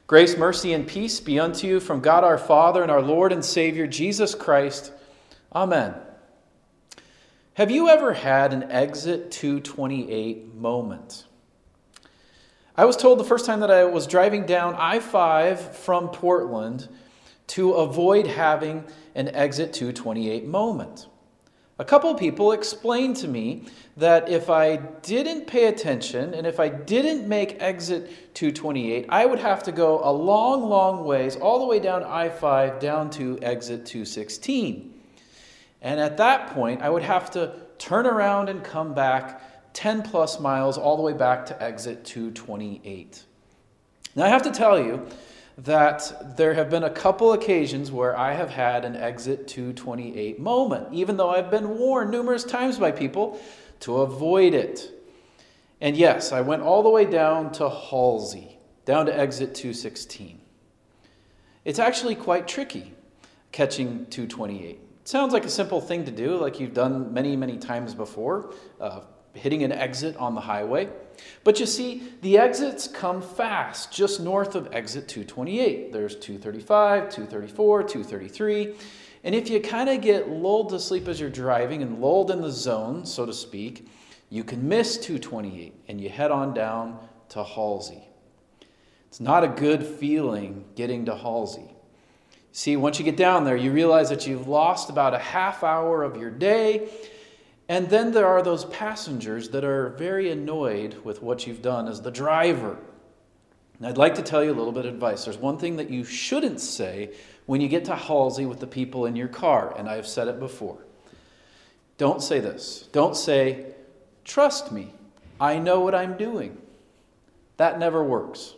Grace, mercy, and peace be unto you from God our Father and our Lord and Savior, Jesus Christ. Amen. Have you ever had an exit 228 moment? I was told the first time that I was driving down I-5 from Portland to avoid having an exit 228 moment. A couple of people explained to me that if I didn't pay attention and if I didn't make exit 228, I would have to go a long, long ways, all the way down I-5, down to exit 216. And at that point, I would have to turn around and come back 10 plus miles all the way back to exit 228. Now, I have to tell you that there have been a couple occasions where I have had an exit 228 moment, even though I've been warned numerous times by people to avoid it. And yes, I went all the way down to Halsey, down to exit 216. It's actually quite tricky catching 228. It sounds like a simple thing to do, like you've done many, many times before, hitting an exit on the highway. But you see, the exits come fast, just north of exit 228. There's 235, 234, 233. And if you kind of get lulled to sleep as you're driving and lulled in the zone, so to speak, you can miss 228 and you head on down to Halsey. It's not a good feeling getting to Halsey. See, once you get down there, you realize that you've lost about a half hour of your day. And then there are those passengers that are very annoyed with what you've done as the driver. And I'd like to tell you a little bit of advice. There's one thing that you shouldn't say when you get to Halsey with the people in your car, and I've said it before. Don't say this. Don't say, "Trust me, I know what I'm doing." That never works.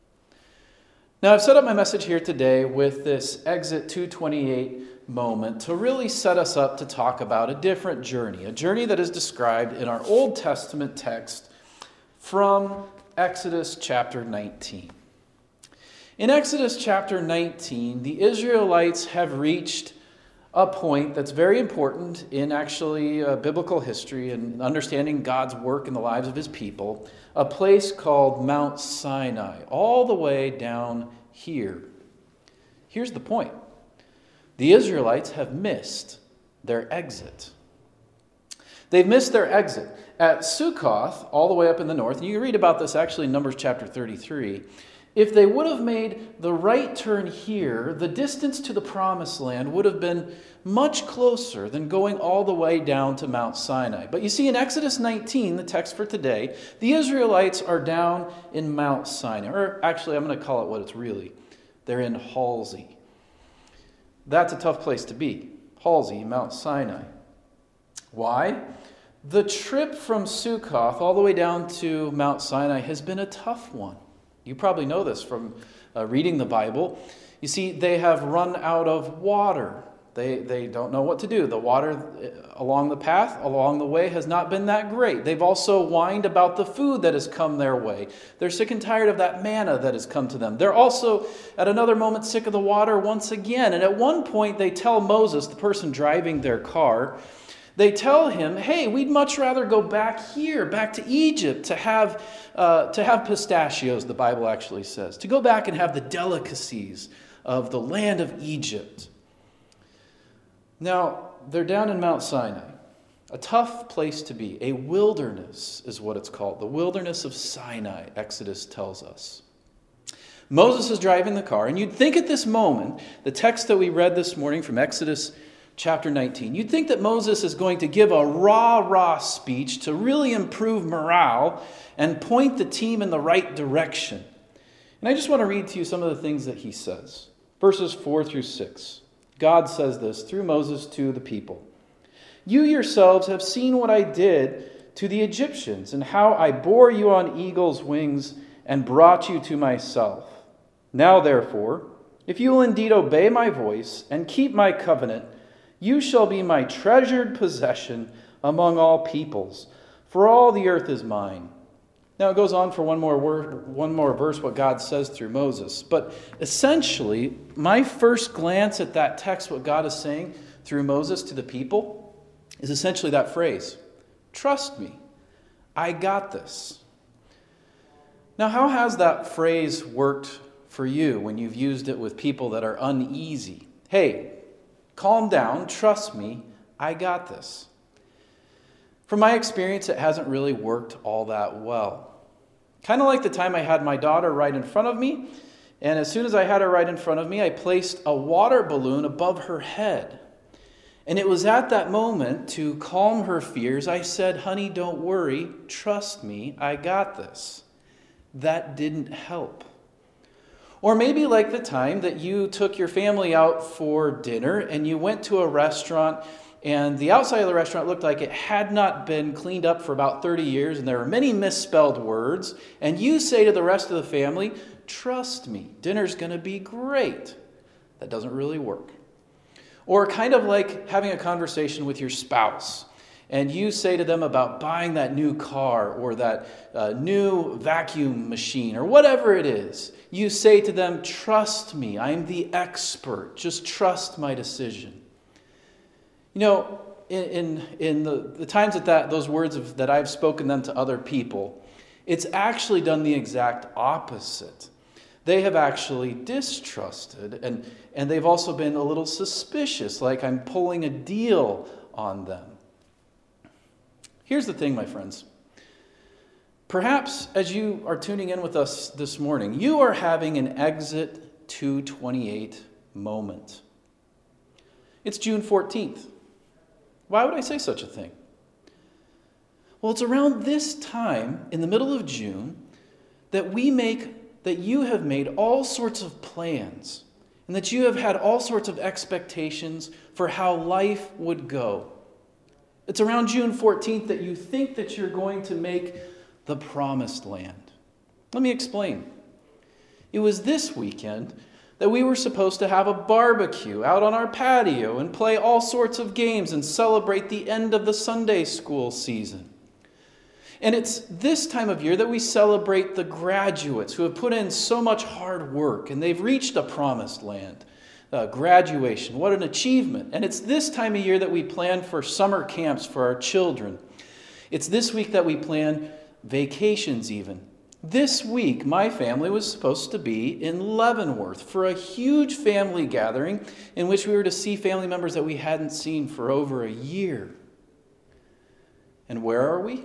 Now, I've set up my message here today with this exit 228 moment to really set us up to talk about a different journey, a journey that is described in our Old Testament text from Exodus chapter 19. In Exodus chapter 19, the Israelites have reached a point that's very important in actually biblical history and understanding God's work in the lives of his people, a place called Mount Sinai, all the way down here. Here's the point. The Israelites have missed their exit. They've missed their exit. At Sukkoth, all the way up in the north, and you can read about this actually in Numbers chapter 33, if they would have made the right turn here, the distance to the promised land would have been much closer than going all the way down to Mount Sinai. But you see, in Exodus 19, the text for today, the Israelites are down in Mount Sinai. Or actually, I'm going to call it what it's really. They're in Halsey. That's a tough place to be. Halsey, Mount Sinai. Why? The trip from Sukkoth all the way down to Mount Sinai has been a tough one. You probably know this from reading the Bible. You see, they have run out of water. They don't know what to do. The water along the path, along the way, has not been that great. They've also whined about the food that has come their way. They're sick and tired of that manna that has come to them. They're also, at another moment, sick of the water once again. And at one point, they tell Moses, the person driving their car, they tell him, "Hey, we'd much rather go back here, back to Egypt, to have pistachios," the Bible actually says, to go back and have the delicacies of the land of Egypt. Now, they're down in Mount Sinai, a tough place to be. A wilderness is what it's called. The wilderness of Sinai, Exodus tells us. Moses is driving the car, and you'd think at this moment, the text that we read this morning from Exodus chapter 19, you'd think that Moses is going to give a rah-rah speech to really improve morale and point the team in the right direction. And I just want to read to you some of the things that he says. Verses 4 through 6. God says this through Moses to the people. "You yourselves have seen what I did to the Egyptians and how I bore you on eagle's wings and brought you to myself. Now, therefore, if you will indeed obey my voice and keep my covenant, you shall be my treasured possession among all peoples, for all the earth is mine." Now it goes on for one more verse, what God says through Moses. But essentially, my first glance at that text, what God is saying through Moses to the people, is essentially that phrase, "Trust me, I got this." Now, how has that phrase worked for you when you've used it with people that are uneasy. Hey, calm down, trust me, I got this. From my experience, it hasn't really worked all that well. Kind of like the time I had my daughter right in front of me, and as soon as I had her right in front of me, I placed a water balloon above her head. And it was at that moment, to calm her fears, I said, honey, don't worry, trust me, I got this. That didn't help. Or maybe like the time that you took your family out for dinner and you went to a restaurant and the outside of the restaurant looked like it had not been cleaned up for about 30 years and there were many misspelled words, and you say to the rest of the family, trust me, dinner's going to be great. That doesn't really work. Or kind of like having a conversation with your spouse, and you say to them about buying that new car or that new vacuum machine or whatever it is. You say to them, trust me, I'm the expert. Just trust my decision. You know, in the times that those words that I've spoken them to other people, it's actually done the exact opposite. They have actually distrusted, and they've also been a little suspicious, like I'm pulling a deal on them. Here's the thing, my friends. Perhaps as you are tuning in with us this morning, you are having an Exit 228 moment. It's June 14th. Why would I say such a thing? Well, it's around this time, in the middle of June, that you have made all sorts of plans and that you have had all sorts of expectations for how life would go. It's around June 14th that you think that you're going to make the promised land. Let me explain. It was this weekend that we were supposed to have a barbecue out on our patio and play all sorts of games and celebrate the end of the Sunday school season. And it's this time of year that we celebrate the graduates who have put in so much hard work and they've reached a promised land. Graduation, what an achievement. And it's this time of year that we plan for summer camps for our children. It's this week that we plan vacations even. This week, my family was supposed to be in Leavenworth for a huge family gathering in which we were to see family members that we hadn't seen for over a year. And where are we?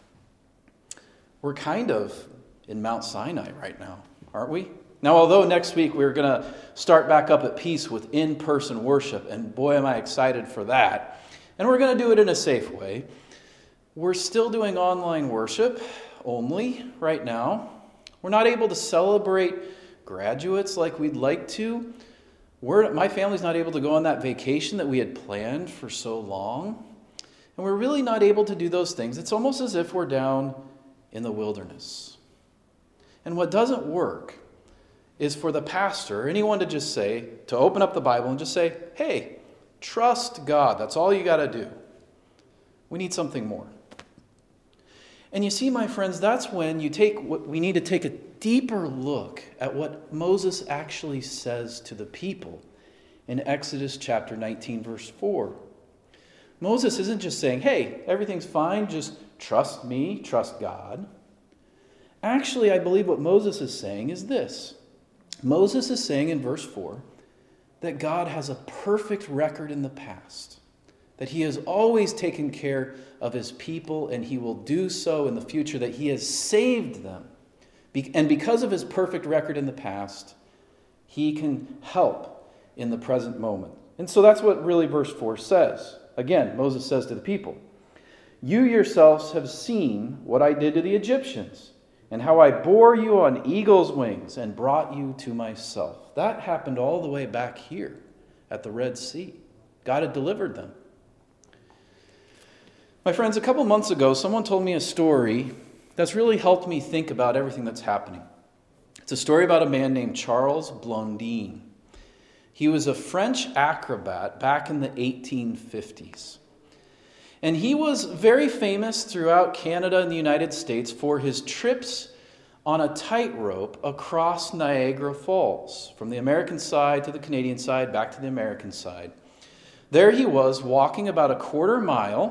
We're kind of in Mount Sinai right now, aren't we? Now, although next week we're going to start back up at Peace with in-person worship, and boy, am I excited for that, and we're going to do it in a safe way, we're still doing online worship only right now. We're not able to celebrate graduates like we'd like to. My family's not able to go on that vacation that we had planned for so long, and we're really not able to do those things. It's almost as if we're down in the wilderness. And what doesn't work is for the pastor or anyone to open up the Bible and just say, hey, trust God. That's all you got to do. We need something more. And you see, my friends, that's when we need to take a deeper look at what Moses actually says to the people in Exodus chapter 19, verse 4. Moses isn't just saying, hey, everything's fine, just trust me, trust God. Actually, I believe what Moses is saying is this. Moses is saying in verse 4 that God has a perfect record in the past, that he has always taken care of his people and he will do so in the future, that he has saved them. And because of his perfect record in the past, he can help in the present moment. And so that's what really verse 4 says. Again, Moses says to the people, you yourselves have seen what I did to the Egyptians, and how I bore you on eagle's wings and brought you to myself. That happened all the way back here at the Red Sea. God had delivered them. My friends, a couple months ago, someone told me a story that's really helped me think about everything that's happening. It's a story about a man named Charles Blondin. He was a French acrobat back in the 1850s. And he was very famous throughout Canada and the United States for his trips on a tightrope across Niagara Falls, from the American side to the Canadian side, back to the American side. There he was, walking about a quarter mile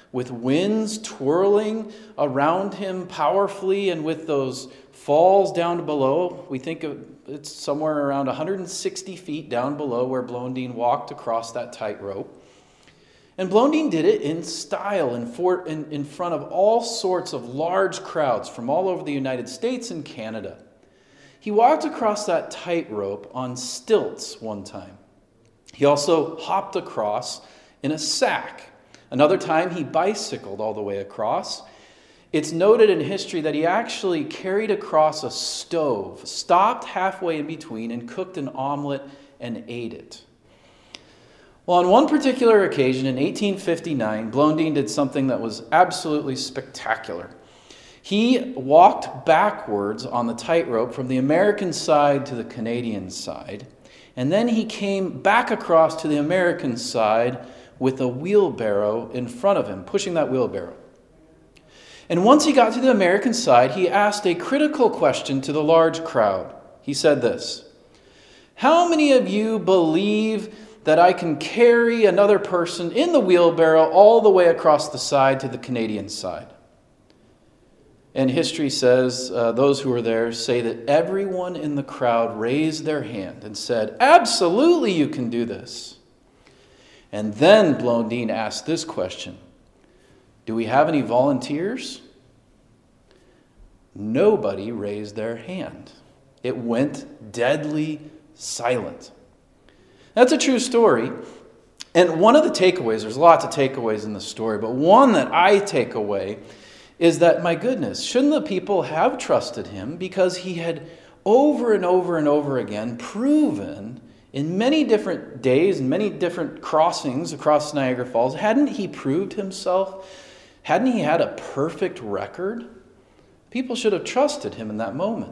with winds twirling around him powerfully, and with those falls down below. We think of it's somewhere around 160 feet down below where Blondin walked across that tightrope. And Blondin did it in style in front of all sorts of large crowds from all over the United States and Canada. He walked across that tightrope on stilts one time. He also hopped across in a sack. Another time he bicycled all the way across. It's noted in history that he actually carried across a stove, stopped halfway in between, and cooked an omelet and ate it. Well, on one particular occasion in 1859, Blondin did something that was absolutely spectacular. He walked backwards on the tightrope from the American side to the Canadian side, and then he came back across to the American side with a wheelbarrow in front of him, pushing that wheelbarrow. And once he got to the American side, he asked a critical question to the large crowd. He said this: "How many of you believe that I can carry another person in the wheelbarrow all the way across the side to the Canadian side?" And history says, those who were there say that everyone in the crowd raised their hand and said, "Absolutely, you can do this." And then Blondin asked this question: "Do we have any volunteers?" Nobody raised their hand. It went deadly silent. That's a true story. And one of the takeaways, there's lots of takeaways in the story, but one that I take away is that, my goodness, shouldn't the people have trusted him, because he had over and over and over again proven in many different days and many different crossings across Niagara Falls, hadn't he proved himself? Hadn't he had a perfect record? People should have trusted him in that moment.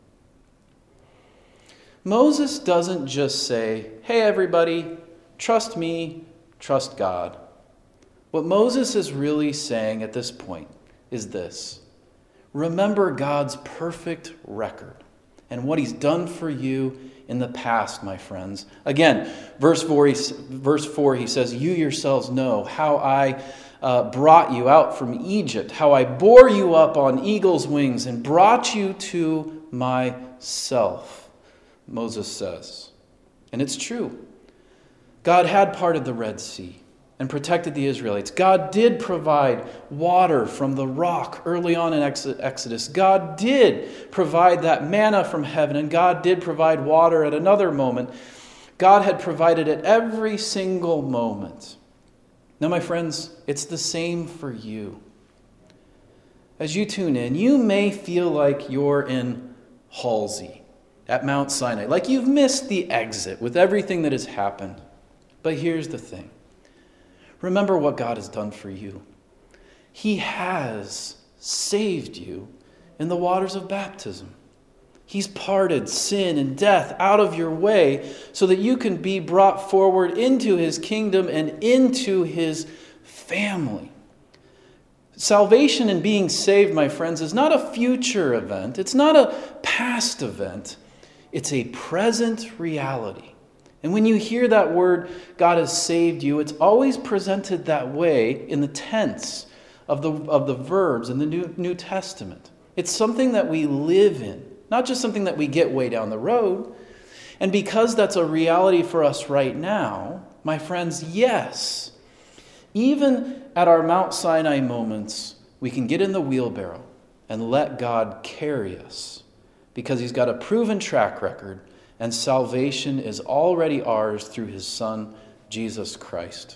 Moses doesn't just say, "Hey everybody, trust me, trust God." What Moses is really saying at this point is this: remember God's perfect record and what he's done for you in the past, my friends. Again, verse 4, he says, "You yourselves know how I brought you out from Egypt, how I bore you up on eagle's wings and brought you to myself," Moses says. And it's true. God had parted the Red Sea and protected the Israelites. God did provide water from the rock early on in Exodus. God did provide that manna from heaven, and God did provide water at another moment. God had provided it every single moment. Now, my friends, it's the same for you. As you tune in, you may feel like you're in Halsey at Mount Sinai, like you've missed the exit with everything that has happened. But here's the thing. Remember what God has done for you. He has saved you in the waters of baptism. He's parted sin and death out of your way so that you can be brought forward into his kingdom and into his family. Salvation and being saved, my friends, is not a future event. It's not a past event. It's a present reality. And when you hear that word, God has saved you, it's always presented that way in the tense of the verbs in the New Testament. It's something that we live in, not just something that we get way down the road. And because that's a reality for us right now, my friends, yes, even at our Mount Sinai moments, we can get in the wheelbarrow and let God carry us, because he's got a proven track record, and salvation is already ours through his Son, Jesus Christ.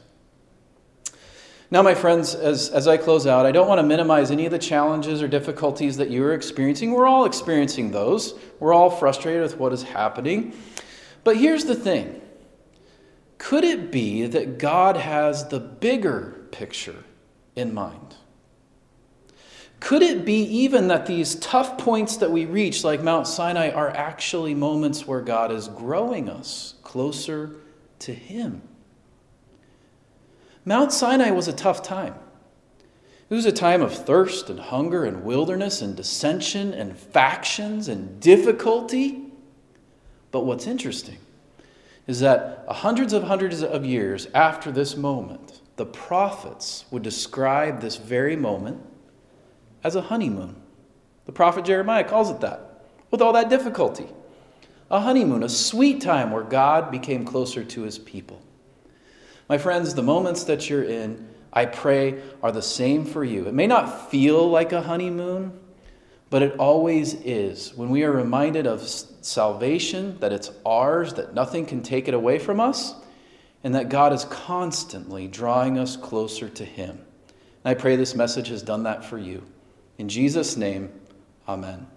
Now, my friends, as I close out, I don't want to minimize any of the challenges or difficulties that you are experiencing. We're all experiencing those. We're all frustrated with what is happening. But here's the thing. Could it be that God has the bigger picture in mind? Could it be even that these tough points that we reach, like Mount Sinai, are actually moments where God is growing us closer to him? Mount Sinai was a tough time. It was a time of thirst and hunger and wilderness and dissension and factions and difficulty. But what's interesting is that hundreds of years after this moment, the prophets would describe this very moment as a honeymoon. The prophet Jeremiah calls it that, with all that difficulty. A honeymoon, a sweet time where God became closer to his people. My friends, the moments that you're in, I pray, are the same for you. It may not feel like a honeymoon, but it always is. When we are reminded of salvation, that it's ours, that nothing can take it away from us, and that God is constantly drawing us closer to him. And I pray this message has done that for you. In Jesus' name, amen.